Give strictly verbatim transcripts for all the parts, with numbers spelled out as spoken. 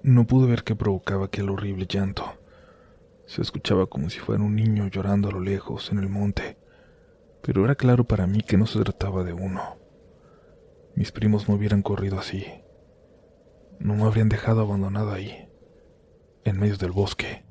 No pude ver qué provocaba aquel horrible llanto. Se escuchaba como si fuera un niño llorando a lo lejos en el monte, pero era claro para mí que no se trataba de uno. Mis primos no hubieran corrido así. No me habrían dejado abandonado ahí, en medio del bosque.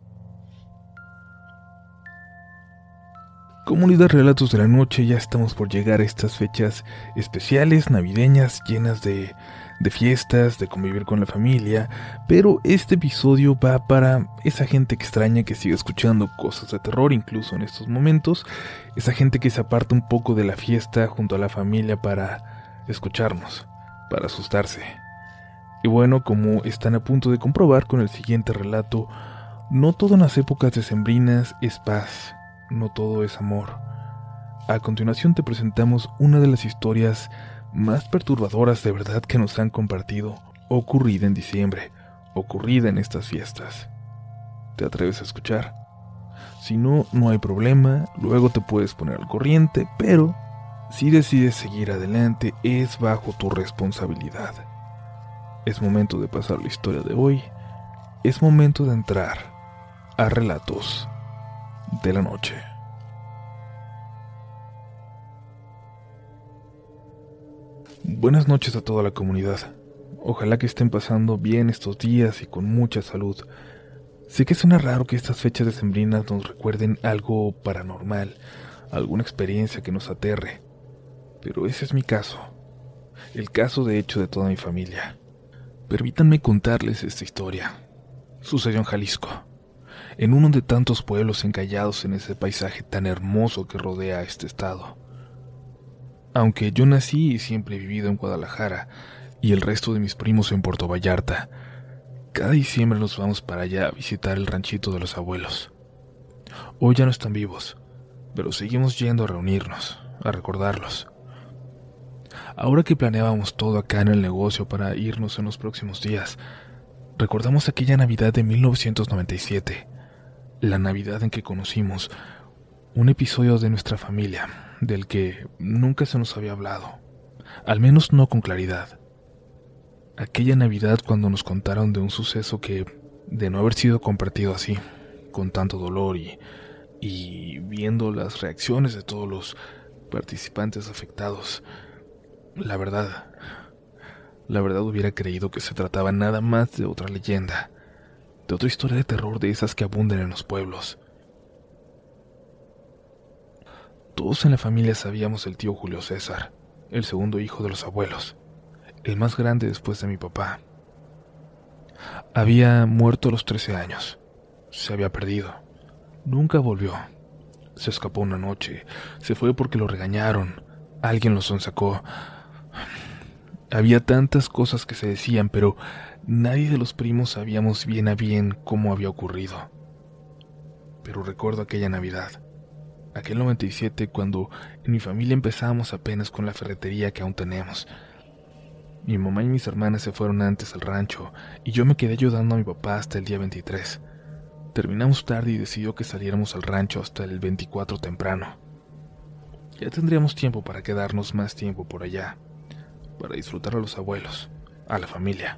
Comunidad Relatos de la Noche, ya estamos por llegar a estas fechas especiales, navideñas, llenas de, de fiestas, de convivir con la familia, pero este episodio va para esa gente extraña que sigue escuchando cosas de terror incluso en estos momentos, esa gente que se aparta un poco de la fiesta junto a la familia para escucharnos, para asustarse. Y bueno, como están a punto de comprobar con el siguiente relato, no todo en las épocas decembrinas es paz. No todo es amor. A continuación te presentamos una de las historias más perturbadoras de verdad que nos han compartido, ocurrida en diciembre, ocurrida en estas fiestas. ¿Te atreves a escuchar? Si no, no hay problema, luego te puedes poner al corriente, pero si decides seguir adelante es bajo tu responsabilidad. Es momento de pasar la historia de hoy, es momento de entrar a Relatos de la Noche. Buenas noches a toda la comunidad. Ojalá que estén pasando bien estos días y con mucha salud. Sé que suena raro que estas fechas decembrinas nos recuerden algo paranormal, alguna experiencia que nos aterre, pero ese es mi caso, el caso de hecho de toda mi familia. Permítanme contarles esta historia. Sucedió en Jalisco, en uno de tantos pueblos encallados en ese paisaje tan hermoso que rodea a este estado. Aunque yo nací y siempre he vivido en Guadalajara y el resto de mis primos en Puerto Vallarta, cada diciembre nos vamos para allá a visitar el ranchito de los abuelos. Hoy ya no están vivos, pero seguimos yendo a reunirnos, a recordarlos. Ahora que planeábamos todo acá en el negocio para irnos en los próximos días, recordamos aquella Navidad de mil novecientos noventa y siete, la Navidad en que conocimos un episodio de nuestra familia, del que nunca se nos había hablado, al menos no con claridad. Aquella Navidad cuando nos contaron de un suceso que, de no haber sido compartido así, con tanto dolor y, y viendo las reacciones de todos los participantes afectados, la verdad, la verdad hubiera creído que se trataba nada más de otra leyenda, de otra historia de terror de esas que abundan en los pueblos. Todos en la familia sabíamos del tío Julio César, el segundo hijo de los abuelos, el más grande después de mi papá. Había muerto a los trece años, se había perdido, nunca volvió. Se escapó una noche, se fue porque lo regañaron, alguien lo sonsacó. Había tantas cosas que se decían, pero nadie de los primos sabíamos bien a bien cómo había ocurrido. Pero recuerdo aquella Navidad, aquel noventa y siete, cuando en mi familia empezábamos apenas con la ferretería que aún tenemos. Mi mamá y mis hermanas se fueron antes al rancho y yo me quedé ayudando a mi papá hasta el día veintitrés. Terminamos tarde y decidió que saliéramos al rancho hasta el veinticuatro temprano. Ya tendríamos tiempo para quedarnos más tiempo por allá, para disfrutar a los abuelos, a la familia.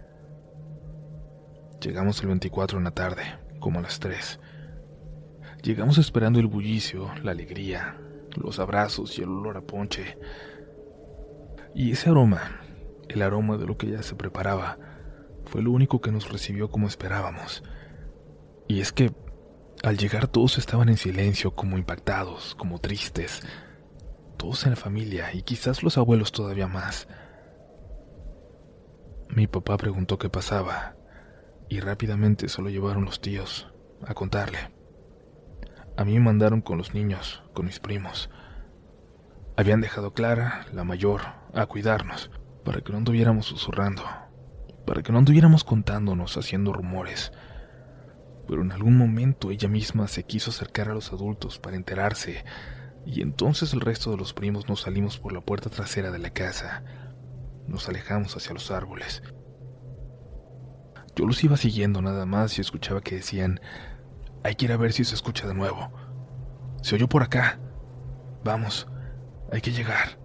Llegamos el veinticuatro en la tarde, como a las tres. Llegamos esperando el bullicio, la alegría, los abrazos y el olor a ponche. Y ese aroma, el aroma de lo que ya se preparaba, fue lo único que nos recibió como esperábamos. Y es que, al llegar todos estaban en silencio, como impactados, como tristes. Todos en la familia, y quizás los abuelos todavía más. Mi papá preguntó qué pasaba, y rápidamente se lo llevaron los tíos a contarle. A mí me mandaron con los niños, con mis primos. Habían dejado Clara, la mayor, a cuidarnos, para que no anduviéramos susurrando, para que no anduviéramos contándonos, haciendo rumores. Pero en algún momento ella misma se quiso acercar a los adultos para enterarse, y entonces el resto de los primos nos salimos por la puerta trasera de la casa. Nos alejamos hacia los árboles. Yo los iba siguiendo nada más y escuchaba que decían: hay que ir a ver si se escucha de nuevo. Se oyó por acá. Vamos, hay que llegar.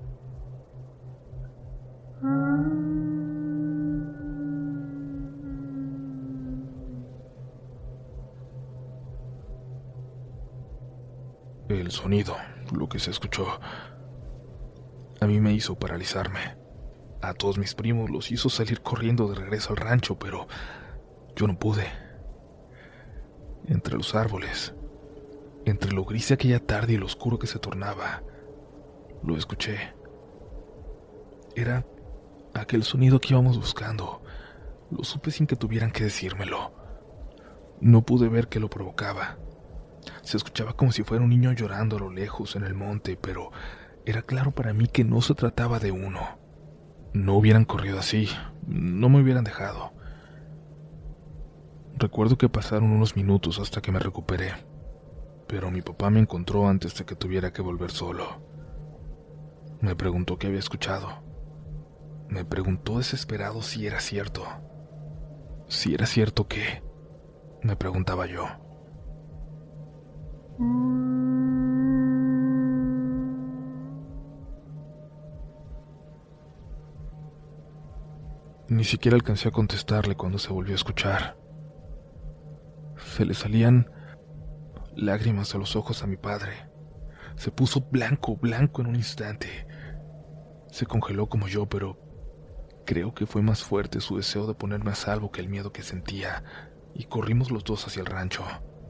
El sonido, lo que se escuchó, a mí me hizo paralizarme. A todos mis primos los hizo salir corriendo de regreso al rancho, pero yo no pude. Entre los árboles, entre lo gris de aquella tarde y lo oscuro que se tornaba, lo escuché. Era aquel sonido que íbamos buscando. Lo supe sin que tuvieran que decírmelo. No pude ver qué lo provocaba. Se escuchaba como si fuera un niño llorando a lo lejos en el monte, pero era claro para mí que no se trataba de uno. No hubieran corrido así, no me hubieran dejado. Recuerdo que pasaron unos minutos hasta que me recuperé, pero mi papá me encontró antes de que tuviera que volver solo. Me preguntó qué había escuchado. Me preguntó desesperado si era cierto. Si era cierto qué, me preguntaba yo. Ni siquiera alcancé a contestarle cuando se volvió a escuchar. Se le salían lágrimas a los ojos a mi padre. Se puso blanco, blanco en un instante. Se congeló como yo, pero creo que fue más fuerte su deseo de ponerme a salvo que el miedo que sentía, y corrimos los dos hacia el rancho.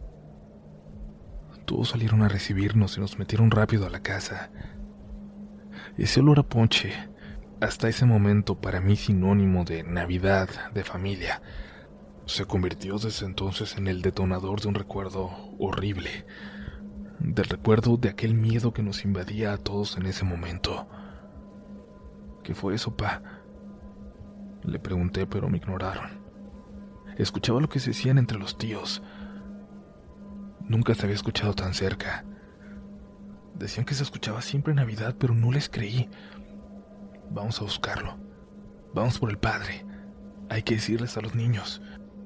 Todos salieron a recibirnos y nos metieron rápido a la casa. Ese olor a ponche, hasta ese momento para mí sinónimo de Navidad, de familia, se convirtió desde entonces en el detonador de un recuerdo horrible, del recuerdo de aquel miedo que nos invadía a todos en ese momento. ¿Qué fue eso, pa? Le pregunté, pero me ignoraron. Escuchaba lo que se decían entre los tíos. Nunca se había escuchado tan cerca. Decían que se escuchaba siempre en Navidad, pero no les creí. Vamos a buscarlo. Vamos por el padre. Hay que decirles a los niños.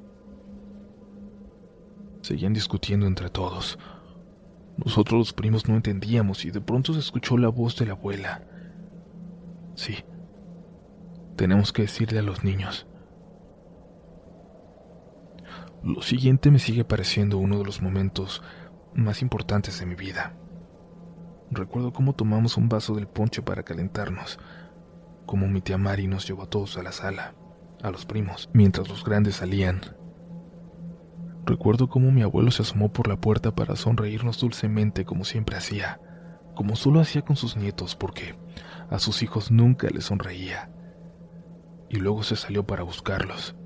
Seguían discutiendo entre todos. Nosotros los primos no entendíamos y de pronto se escuchó la voz de la abuela. Sí, tenemos que decirle a los niños. Lo siguiente me sigue pareciendo uno de los momentos más importantes de mi vida. Recuerdo cómo tomamos un vaso del ponche para calentarnos, cómo mi tía Mari nos llevó a todos a la sala, a los primos, mientras los grandes salían. Recuerdo cómo mi abuelo se asomó por la puerta para sonreírnos dulcemente como siempre hacía, como solo hacía con sus nietos porque a sus hijos nunca les sonreía. Y luego se salió para buscarlos.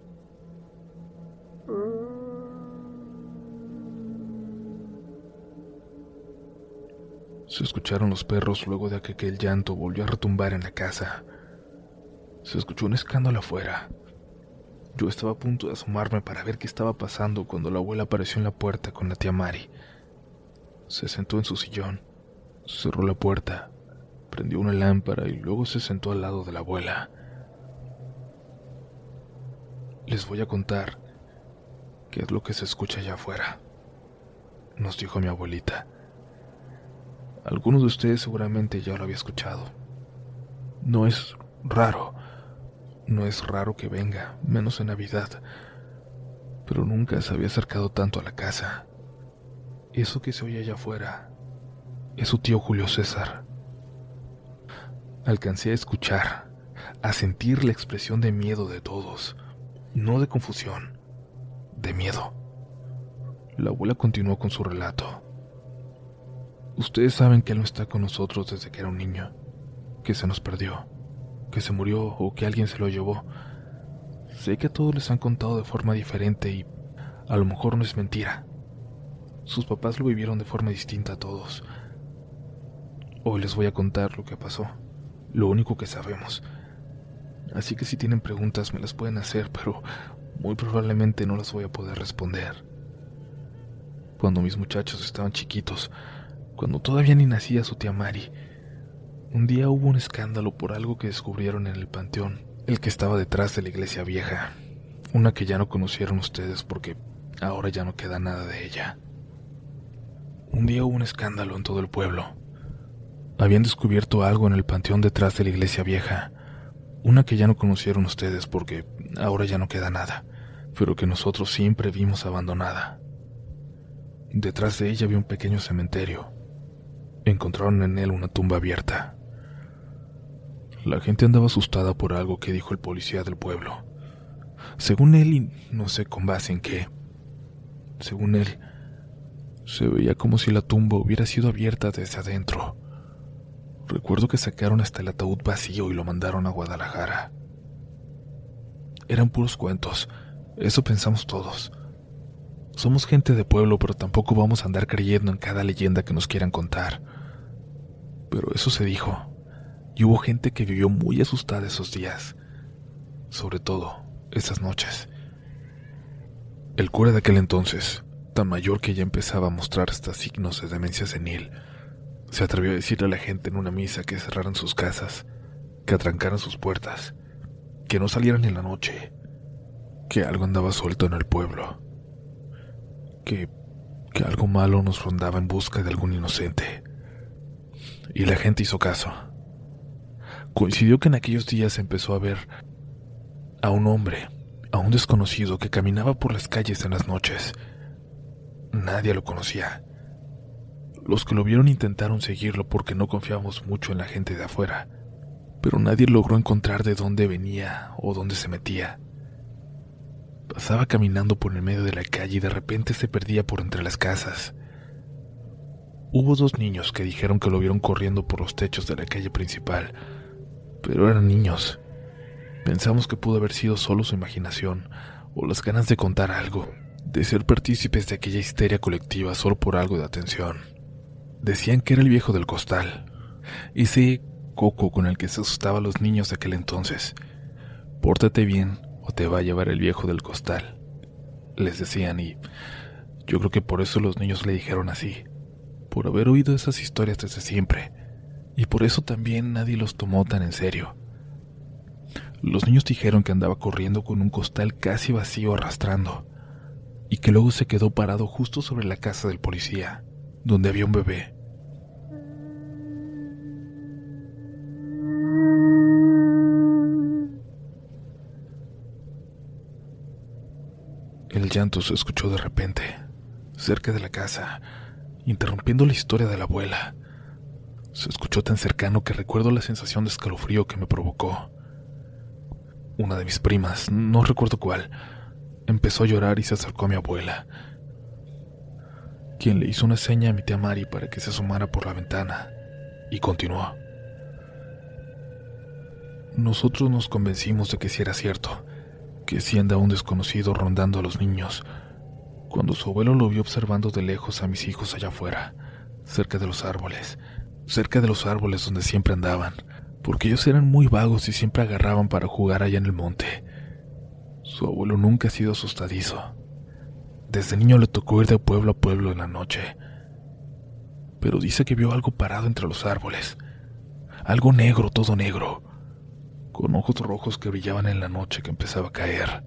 Se escucharon los perros luego de que aquel llanto volvió a retumbar en la casa. Se escuchó un escándalo afuera. Yo estaba a punto de asomarme para ver qué estaba pasando cuando la abuela apareció en la puerta con la tía Mari. Se sentó en su sillón, cerró la puerta, prendió una lámpara y luego se sentó al lado de la abuela. Les voy a contar qué es lo que se escucha allá afuera, nos dijo mi abuelita. Algunos de ustedes seguramente ya lo había escuchado. No es raro, no es raro que venga, menos en Navidad, pero nunca se había acercado tanto a la casa. Eso que se oye allá afuera es su tío Julio César. Alcancé a escuchar, a sentir la expresión de miedo de todos, no de confusión, de miedo. La abuela continuó con su relato. Ustedes saben que él no está con nosotros desde que era un niño, que se nos perdió, que se murió o que alguien se lo llevó. Sé que a todos les han contado de forma diferente y a lo mejor no es mentira. Sus papás lo vivieron de forma distinta a todos. Hoy les voy a contar lo que pasó, lo único que sabemos. Así que si tienen preguntas me las pueden hacer, pero muy probablemente no las voy a poder responder. Cuando mis muchachos estaban chiquitos, cuando todavía ni nacía su tía Mari, un día hubo un escándalo por algo que descubrieron en el panteón, el que estaba detrás de la iglesia vieja, una que ya no conocieron ustedes porque ahora ya no queda nada de ella. Un día hubo un escándalo en todo el pueblo. Habían descubierto algo en el panteón detrás de la iglesia vieja, una que ya no conocieron ustedes porque ahora ya no queda nada, pero que nosotros siempre vimos abandonada. Detrás de ella había un pequeño cementerio, encontraron en él una tumba abierta. La gente andaba asustada por algo que dijo el policía del pueblo. Según él, y no sé con base en qué, según él, se veía como si la tumba hubiera sido abierta desde adentro. Recuerdo que sacaron hasta el ataúd vacío y lo mandaron a Guadalajara. Eran puros cuentos, eso pensamos todos. Somos gente de pueblo, pero tampoco vamos a andar creyendo en cada leyenda que nos quieran contar. Pero eso se dijo, y hubo gente que vivió muy asustada esos días, sobre todo esas noches. El cura de aquel entonces, tan mayor que ya empezaba a mostrar hasta signos de demencia senil, se atrevió a decirle a la gente en una misa que cerraran sus casas, que atrancaran sus puertas, que no salieran en la noche, que algo andaba suelto en el pueblo, que, que algo malo nos rondaba en busca de algún inocente. Y la gente hizo caso. Coincidió que en aquellos días empezó a ver a un hombre, a un desconocido que caminaba por las calles en las noches. Nadie lo conocía. Los que lo vieron intentaron seguirlo porque no confiábamos mucho en la gente de afuera, pero nadie logró encontrar de dónde venía o dónde se metía. Pasaba caminando por el medio de la calle y de repente se perdía por entre las casas. Hubo dos niños que dijeron que lo vieron corriendo por los techos de la calle principal, pero eran niños. Pensamos que pudo haber sido solo su imaginación o las ganas de contar algo, de ser partícipes de aquella histeria colectiva solo por algo de atención. Decían que era el viejo del costal, ese coco con el que se asustaba a los niños de aquel entonces. Pórtate bien o te va a llevar el viejo del costal, les decían, y yo creo que por eso los niños le dijeron así, por haber oído esas historias desde siempre, y por eso también nadie los tomó tan en serio. Los niños dijeron que andaba corriendo con un costal casi vacío arrastrando, y que luego se quedó parado justo sobre la casa del policía, donde había un bebé. El llanto se escuchó de repente, cerca de la casa, interrumpiendo la historia de la abuela. Se escuchó tan cercano que recuerdo la sensación de escalofrío que me provocó. Una de mis primas, no recuerdo cuál, empezó a llorar y se acercó a mi abuela, quien le hizo una seña a mi tía Mari para que se asomara por la ventana, y continuó. Nosotros nos convencimos de que sí era cierto, que sí andaba un desconocido rondando a los niños, cuando su abuelo lo vio observando de lejos a mis hijos allá afuera, cerca de los árboles, cerca de los árboles donde siempre andaban, porque ellos eran muy vagos y siempre agarraban para jugar allá en el monte. Su abuelo nunca ha sido asustadizo. Desde niño le tocó ir de pueblo a pueblo en la noche, pero dice que vio algo parado entre los árboles, algo negro, todo negro, con ojos rojos que brillaban en la noche que empezaba a caer.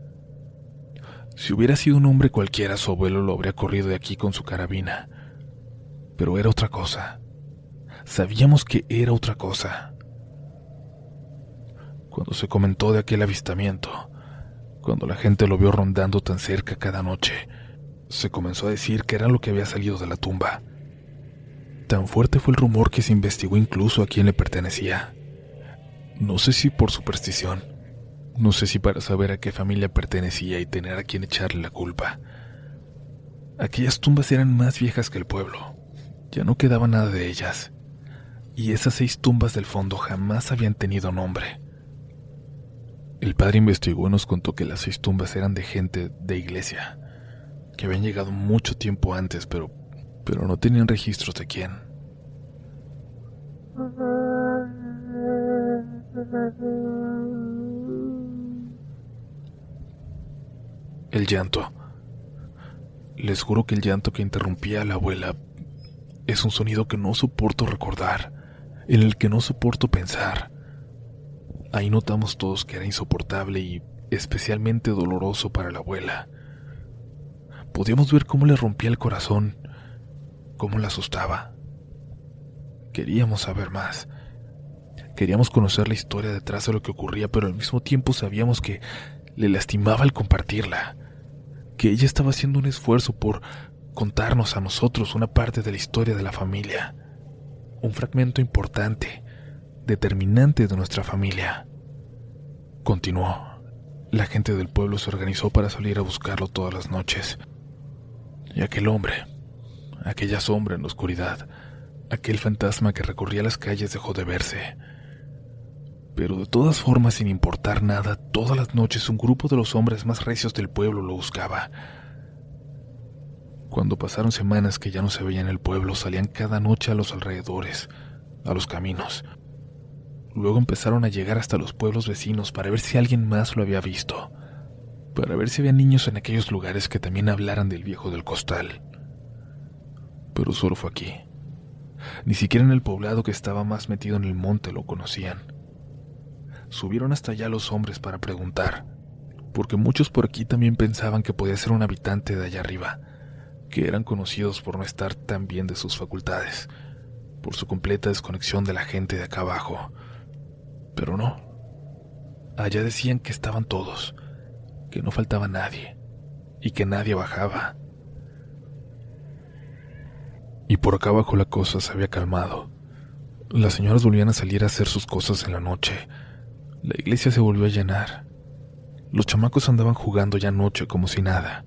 Si hubiera sido un hombre cualquiera, su abuelo lo habría corrido de aquí con su carabina, pero era otra cosa. Sabíamos que era otra cosa. Cuando se comentó de aquel avistamiento, cuando la gente lo vio rondando tan cerca cada noche, se comenzó a decir que era lo que había salido de la tumba. Tan fuerte fue el rumor que se investigó incluso a quién le pertenecía. No sé si por superstición, no sé si para saber a qué familia pertenecía y tener a quién echarle la culpa. Aquellas tumbas eran más viejas que el pueblo, ya no quedaba nada de ellas, y esas seis tumbas del fondo jamás habían tenido nombre. El padre investigó y nos contó que las seis tumbas eran de gente de iglesia, que habían llegado mucho tiempo antes, pero, pero no tenían registros de quién. El llanto. Les juro que el llanto que interrumpía a la abuela es un sonido que no soporto recordar, en el que no soporto pensar. Ahí notamos todos que era insoportable y especialmente doloroso para la abuela. Podíamos ver cómo le rompía el corazón, cómo la asustaba. Queríamos saber más. Queríamos conocer la historia detrás de lo que ocurría, pero al mismo tiempo sabíamos que le lastimaba al compartirla, que ella estaba haciendo un esfuerzo por contarnos a nosotros una parte de la historia de la familia. un fragmento importante, determinante de nuestra familia. Continuó. La gente del pueblo se organizó para salir a buscarlo todas las noches. Y aquel hombre, aquella sombra en la oscuridad, aquel fantasma que recorría las calles dejó de verse. Pero de todas formas, sin importar nada, todas las noches un grupo de los hombres más recios del pueblo lo buscaba. Cuando pasaron semanas que ya no se veía en el pueblo, salían cada noche a los alrededores, a los caminos. Luego empezaron a llegar hasta los pueblos vecinos para ver si alguien más lo había visto, para ver si había niños en aquellos lugares que también hablaran del viejo del costal. Pero solo fue aquí. Ni siquiera en el poblado que estaba más metido en el monte lo conocían. Subieron hasta allá los hombres para preguntar, porque muchos por aquí también pensaban que podía ser un habitante de allá arriba, que eran conocidos por no estar tan bien de sus facultades, por su completa desconexión de la gente de acá abajo. Pero no. Allá decían que estaban todos, que no faltaba nadie, y que nadie bajaba. Y por acá abajo la cosa se había calmado. Las señoras volvían a salir a hacer sus cosas en la noche. La iglesia se volvió a llenar. Los chamacos andaban jugando ya anoche como si nada.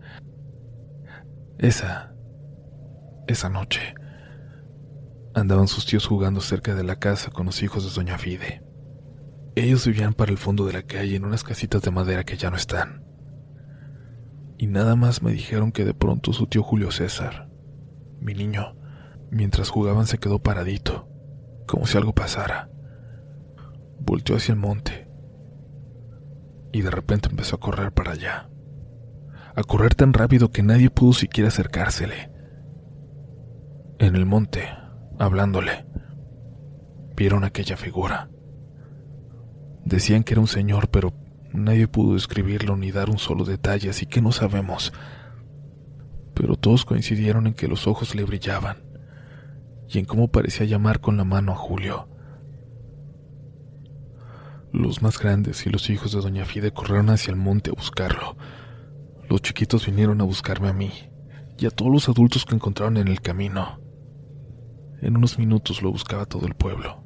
Esa, esa noche, andaban sus tíos jugando cerca de la casa con los hijos de doña Fide. Ellos vivían para el fondo de la calle en unas casitas de madera que ya no están. Y nada más me dijeron que de pronto su tío Julio César, mi niño, mientras jugaban se quedó paradito, como si algo pasara. Volteó hacia el monte y de repente empezó a correr para allá. A correr tan rápido que nadie pudo siquiera acercársele. En el monte, hablándole, vieron aquella figura. Decían que era un señor, pero nadie pudo describirlo ni dar un solo detalle, así que no sabemos. Pero todos coincidieron en que los ojos le brillaban y en cómo parecía llamar con la mano a Julio. Los más grandes y los hijos de doña Fide corrieron hacia el monte a buscarlo. Los chiquitos vinieron a buscarme a mí y a todos los adultos que encontraron en el camino. En unos minutos lo buscaba todo el pueblo.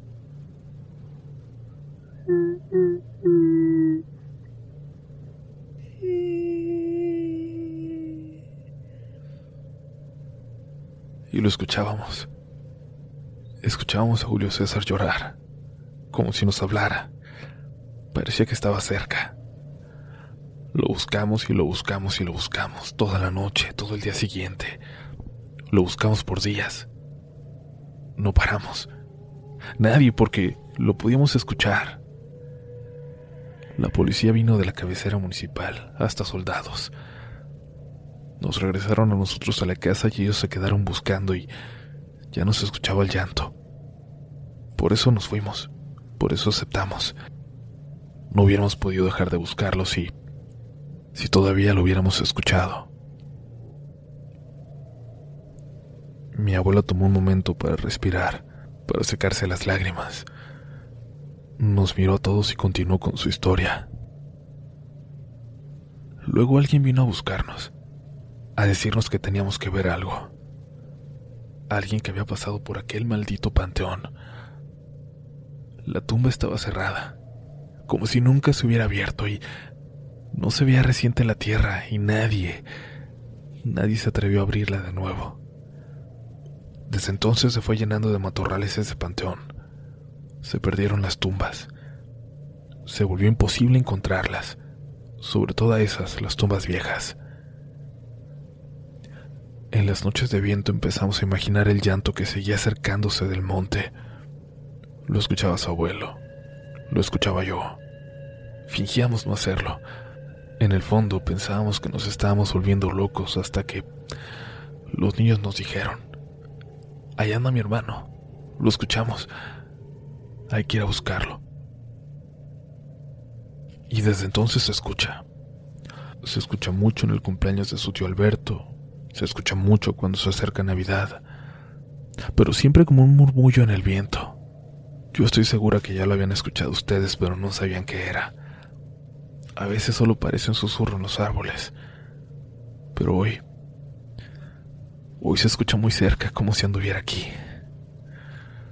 Y lo escuchábamos. Escuchábamos a Julio César llorar, como si nos hablara. Parecía que estaba cerca. Lo buscamos y lo buscamos y lo buscamos toda la noche, todo el día siguiente. Lo buscamos por días. No paramos. Nadie, porque lo podíamos escuchar. La policía vino de la cabecera municipal, hasta soldados. Nos regresaron a nosotros a la casa y ellos se quedaron buscando y ya no se escuchaba el llanto. Por eso nos fuimos, por eso aceptamos. No hubiéramos podido dejar de buscarlo si, si todavía lo hubiéramos escuchado. Mi abuela tomó un momento para respirar, para secarse las lágrimas. Nos miró a todos y continuó con su historia. Luego alguien vino a buscarnos, a decirnos que teníamos que ver algo. Alguien que había pasado por aquel maldito panteón. La tumba estaba cerrada, como si nunca se hubiera abierto, y no se veía reciente la tierra, y nadie, nadie se atrevió a abrirla de nuevo. Desde entonces se fue llenando de matorrales ese panteón. Se perdieron las tumbas. Se volvió imposible encontrarlas, sobre todo esas, las tumbas viejas. En las noches de viento empezamos a imaginar el llanto que seguía acercándose del monte. Lo escuchaba su abuelo, lo escuchaba yo. Fingíamos no hacerlo. En el fondo pensábamos que nos estábamos volviendo locos hasta que los niños nos dijeron: allá anda mi hermano, lo escuchamos, hay que ir a buscarlo. Y desde entonces se escucha. Se escucha mucho en el cumpleaños de su tío Alberto, se escucha mucho cuando se acerca Navidad, pero siempre como un murmullo en el viento. Yo estoy segura que ya lo habían escuchado ustedes, pero no sabían qué era. A veces solo parece un susurro en los árboles, pero hoy, hoy se escucha muy cerca, como si anduviera aquí.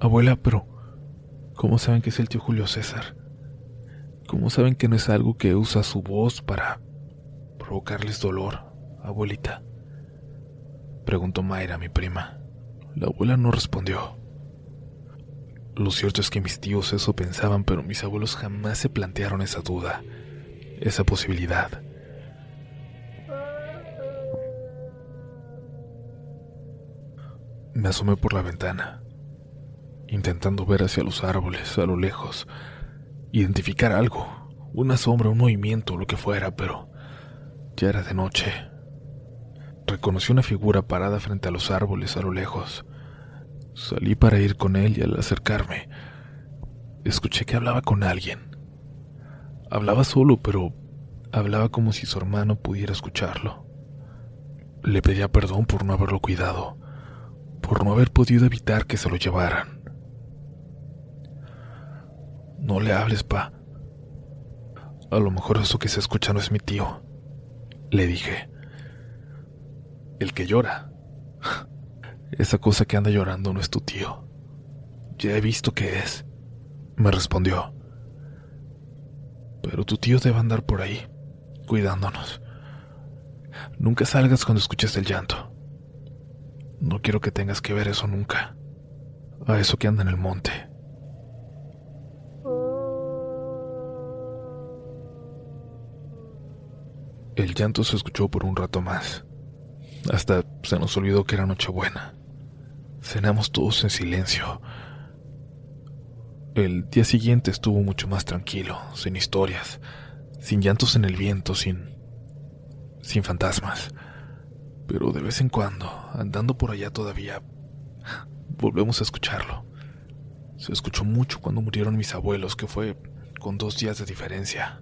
Abuela, pero ¿cómo saben que es el tío Julio César? ¿Cómo saben que no es algo que usa su voz para provocarles dolor, abuelita? Preguntó Mayra, mi prima. La abuela no respondió. Lo cierto es que mis tíos eso pensaban, pero mis abuelos jamás se plantearon esa duda, esa posibilidad. Me asomé por la ventana, intentando ver hacia los árboles, a lo lejos, identificar algo, una sombra, un movimiento, lo que fuera, pero ya era de noche. Reconocí una figura parada frente a los árboles a lo lejos. Salí para ir con él y al acercarme, escuché que hablaba con alguien. Hablaba solo, pero hablaba como si su hermano pudiera escucharlo. Le pedía perdón por no haberlo cuidado, por no haber podido evitar que se lo llevaran. No le hables, pa. A lo mejor eso que se escucha no es mi tío, le dije. El que llora. Esa cosa que anda llorando no es tu tío. Ya he visto que es, me respondió. Pero tu tío debe andar por ahí, cuidándonos. Nunca salgas cuando escuches el llanto. No quiero que tengas que ver eso nunca. A eso que anda en el monte. El llanto se escuchó por un rato más. Hasta se nos olvidó que era Nochebuena. Cenamos todos en silencio. El día siguiente estuvo mucho más tranquilo, sin historias, sin llantos en el viento, sin... sin fantasmas. Pero de vez en cuando, andando por allá todavía, volvemos a escucharlo. Se escuchó mucho cuando murieron mis abuelos, que fue con dos días de diferencia.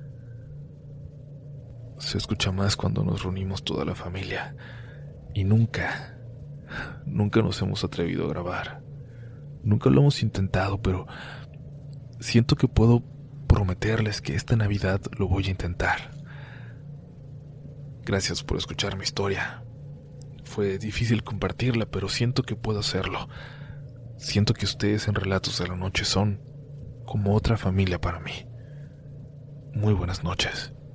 Se escucha más cuando nos reunimos toda la familia. Y nunca, nunca nos hemos atrevido a grabar. Nunca lo hemos intentado, pero siento que puedo prometerles que esta Navidad lo voy a intentar. Gracias por escuchar mi historia. Fue difícil compartirla, pero siento que puedo hacerlo. Siento que ustedes en Relatos de la Noche son como otra familia para mí. Muy buenas noches.